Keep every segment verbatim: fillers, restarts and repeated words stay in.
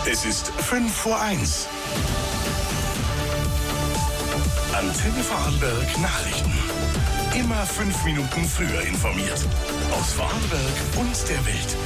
Es ist fünf vor eins. Antenne Vorarlberg Nachrichten. Immer fünf Minuten früher informiert. Aus Vorarlberg und der Welt.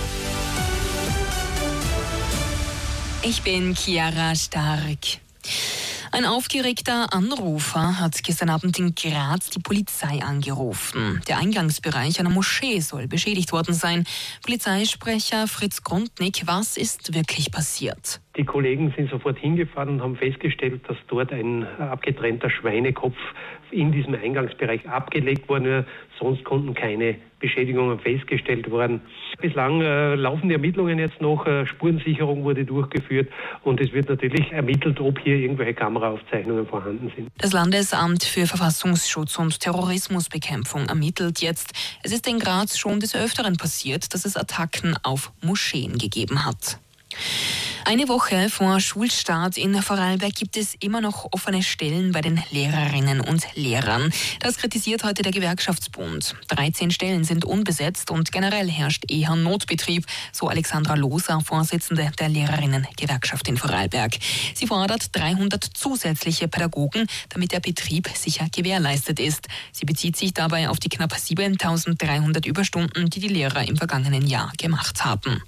Ich bin Chiara Stark. Ein aufgeregter Anrufer hat gestern Abend in Graz die Polizei angerufen. Der Eingangsbereich einer Moschee soll beschädigt worden sein. Polizeisprecher Fritz Grundnick, was ist wirklich passiert? Die Kollegen sind sofort hingefahren und haben festgestellt, dass dort ein abgetrennter Schweinekopf in diesem Eingangsbereich abgelegt worden ist. Sonst konnten keine Beschädigungen festgestellt werden. Bislang äh, laufen die Ermittlungen jetzt noch. Äh, Spurensicherung wurde durchgeführt und es wird natürlich ermittelt, ob hier irgendwelche Kameraaufzeichnungen vorhanden sind. Das Landesamt für Verfassungsschutz und Terrorismusbekämpfung ermittelt jetzt. Es ist in Graz schon des Öfteren passiert, dass es Attacken auf Moscheen gegeben hat. Eine Woche vor Schulstart in Vorarlberg gibt es immer noch offene Stellen bei den Lehrerinnen und Lehrern. Das kritisiert heute der Gewerkschaftsbund. dreizehn Stellen sind unbesetzt und generell herrscht eher Notbetrieb, so Alexandra Loser, Vorsitzende der Lehrerinnen-Gewerkschaft in Vorarlberg. Sie fordert dreihundert zusätzliche Pädagogen, damit der Betrieb sicher gewährleistet ist. Sie bezieht sich dabei auf die knapp siebentausenddreihundert Überstunden, die die Lehrer im vergangenen Jahr gemacht haben.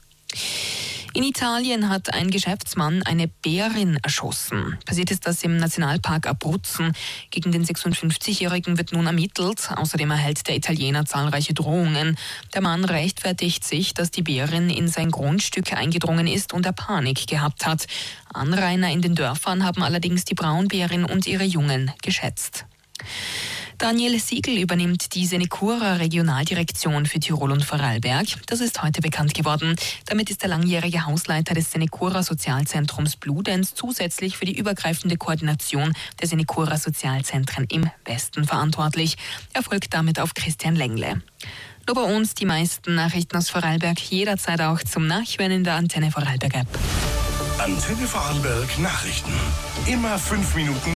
In Italien hat ein Geschäftsmann eine Bärin erschossen. Passiert ist das im Nationalpark Abruzzen. Gegen den sechsundfünfzigjährigen wird nun ermittelt. Außerdem erhält der Italiener zahlreiche Drohungen. Der Mann rechtfertigt sich, dass die Bärin in sein Grundstück eingedrungen ist und er Panik gehabt hat. Anrainer in den Dörfern haben allerdings die Braunbärin und ihre Jungen geschätzt. Daniel Siegel übernimmt die Senecura Regionaldirektion für Tirol und Vorarlberg. Das ist heute bekannt geworden. Damit ist der langjährige Hausleiter des Senecura Sozialzentrums Bludenz zusätzlich für die übergreifende Koordination der Senecura Sozialzentren im Westen verantwortlich. Er folgt damit auf Christian Lengle. Nur bei uns die meisten Nachrichten aus Vorarlberg jederzeit auch zum Nachhören in der Antenne Vorarlberg App. Antenne Vorarlberg Nachrichten. Immer fünf Minuten